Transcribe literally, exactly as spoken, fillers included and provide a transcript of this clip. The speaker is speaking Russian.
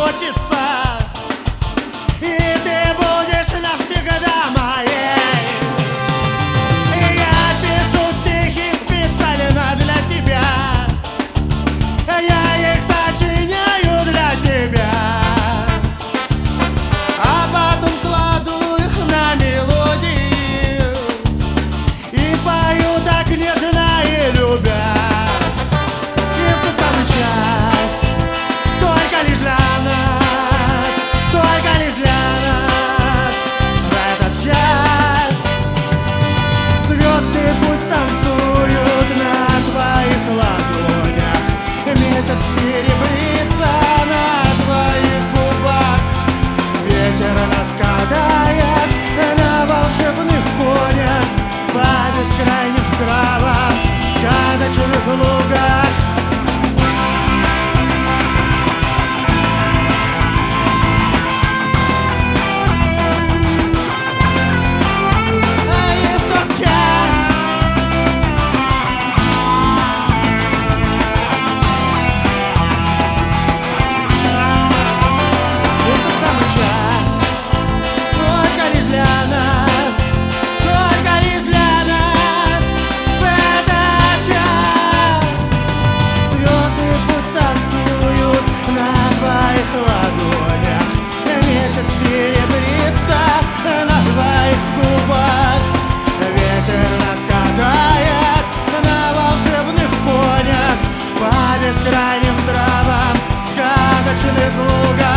хочется, и ты будешь навсегда моей. И я пишу стихи специально для тебя, я их сочиняю для тебя, а потом кладу их на мелодии и пою так нежно и любя. И в тот самый час, только лишь для нас, только лишь для нас, в этот час звезды пусть танцуют на твоих ладонях, месяц серебрится на твоих губах, ветер нас катает на волшебных конях по бескрайним травам, сказочных лугах. Бескрайним травам сказочных лугах.